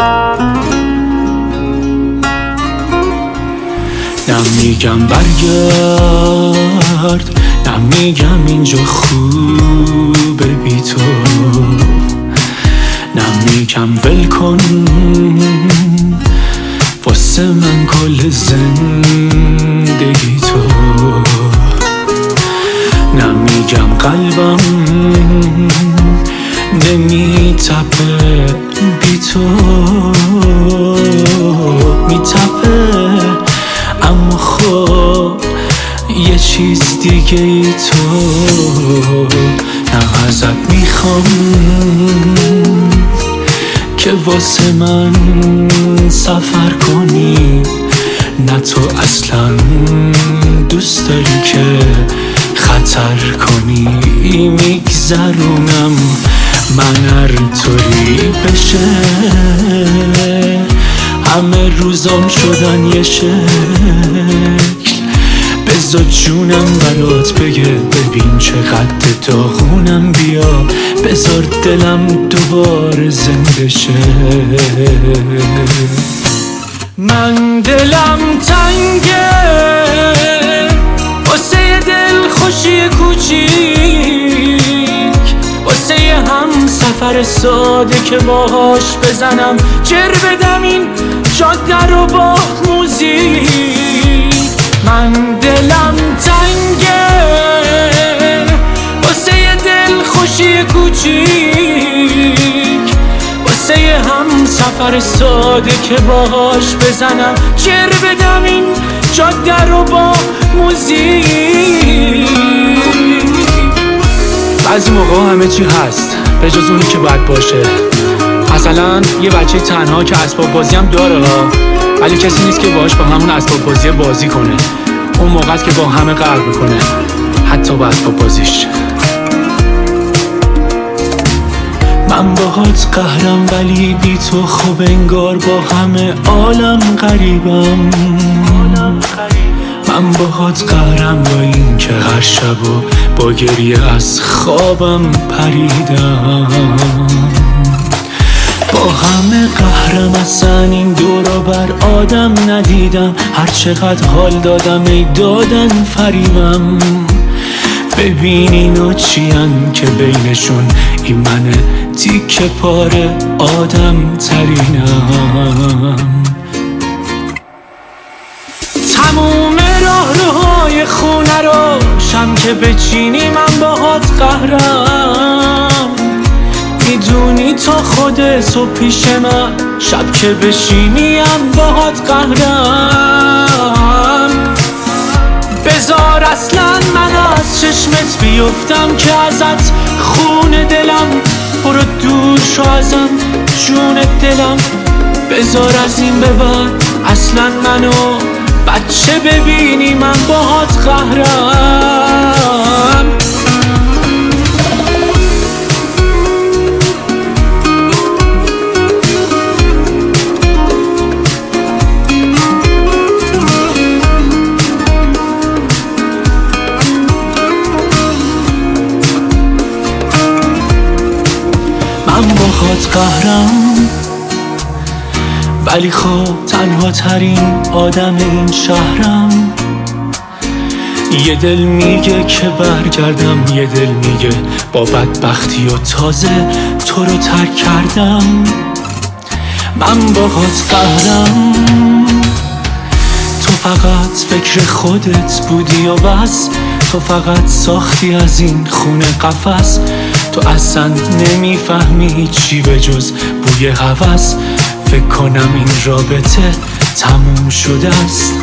نمیگم برگرد، نمیگم اینجا خوبه بی تو، نمیگم ول کن واسه من کل زندگی تو، نمیگم قلبم نمیتپه بی تو، میتپه اما خب یه چیز دیگه ای تو. نه ازت میخوام که واسه من سفر کنی، نه تو اصلا دوست داری که خطر کنی. میگذرونم من هر طوری بشه، همه روزام شدن یه شکل، بذار جونم برات بگه ببین چقدر داغونم، بیا بذار دلم دوباره زنده شه. من دلم تنگه واسه یه دل خوشی کوچیک، واسه یه هم سفر ساده که باهاش بزنم جر بدم این جاده رو با موزیک. من دلم تنگه واسه یه دل خوشی کوچیک، واسه یه هم سفر ساده که باهاش بزنم جر بدم این جاده رو با موزیک. بعضی موقع همه چی هست به جز اونی که باید باشه. مثلا یه بچه تنها که اسباب بازی هم داره ولی کسی نیست که باهاش با همون اسباب بازی بازی کنه. اون موقع است که با همه قهر میکنه، حتی با اسباب بازیش. من باهات قهرم ولی بی تو خوب انگار با همه عالم غریبم. من باهات قهرم با این که هر شب و با گریه از خوابم پریدم. با همه قهرم اصلا این دورا بر آدم ندیدم، هر چقدر حال دادم ای دادن فریبم. ببین اینا چیان که بینشون این منه تیکه پاره آدم ترینم. تموم راهروهای خونه رو شم که بچینی من باهات قهرم. میدونی تا خود صبح پیش من، شب که بشینیم باهات قهرم. بذار اصلا من از چشمت بیفتم که ازت خون دلم، برو دور شو ازم جون دلم. بذار از این به بعد اصلا منو بچه ببینی من باهات قهرم. من باهات قهرم ولی خب تنها ترین آدم این شهرم. یه دل میگه که برگردم، یه دل میگه با بدبختی و تازه تو رو ترک کردم. من باهات قهرم، تو فقط فکر خودت بودی و بس، تو فقط ساختی از این خونه قفس. تو اصلا نمیفهمی چی به جز بوی هوس، فکر کنم این رابطه تموم شده است.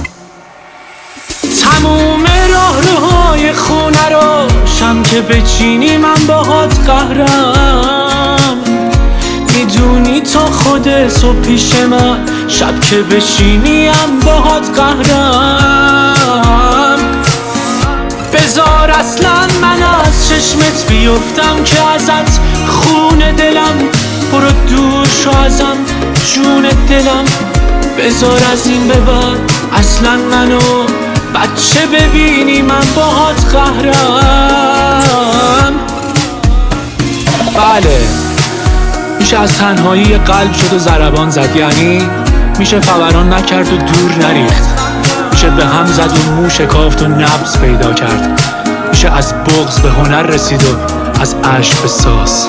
تموم راهروهای خونه رو شم که بچینی من باهات قهرم. میدونی تا خود صبح پیش من، شب که بشینیم باهات قهرم. بذار اصلا من از چشمت بیفتم که ازت خون دلم، برو دور شو ازم جون دلم. بذار از این به بعد اصلا منو بچه ببینی من باهات قهرم. بله میشه از تنهایی قلب شد و ضربان زد، یعنی میشه فوران نکرد و دور نریخت، میشه به هم زد و مو شکافت و نبض پیدا کرد، میشه از بغض به هنر رسید و از عشق به ساز.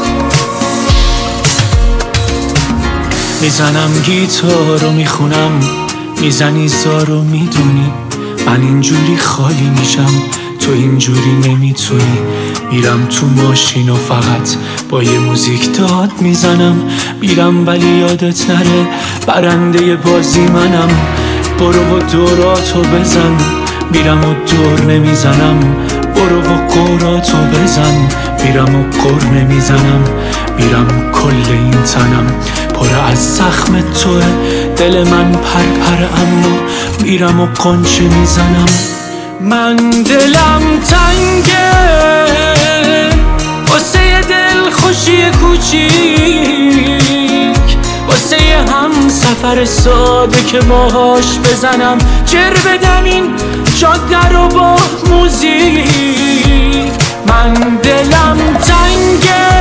میزنم گیتار و میخونم، میزنی زار و میدونی من اینجوری خالی میشم، تو اینجوری نمیتونی. میرم تو ماشین و فقط با یه موزیک داد میزنم، میرم ولی یادت نره برنده بازی منم. برو و دوراتو بزن، میرم و دور نمیزنم. برو و قوراتو بزن، میرم و قور نمیزنم. میرم کل این تنم پر از زخم توه، دل من پرپر اما میرم و قنچه میزنم. من دلم تنگه واسه دل خوشی کوچیک، واسه هم سفر ساده که باهاش بزنم، جر بدم این جاده رو با موزیک. من دلم تنگه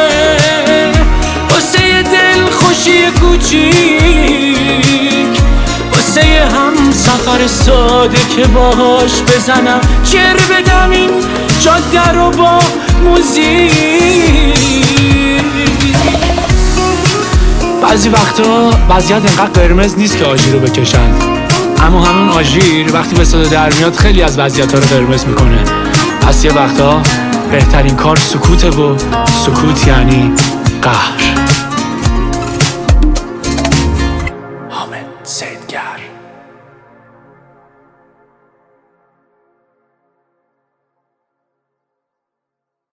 واسه دل خوشی کوچیک، واسه هم سفر ساده که باهاش بزنم، جر بدم این جاده رو با موزیک. بعضی وقتا وضعیت انقدر قرمز نیست که آژیر رو بکشن، اما همون آژیر وقتی به صدا در میاد خیلی از وضعیت ها رو قرمز میکنه. پس یه وقتا بهترین کار سکوته و سکوت یعنی قهر. حامد صیدگر.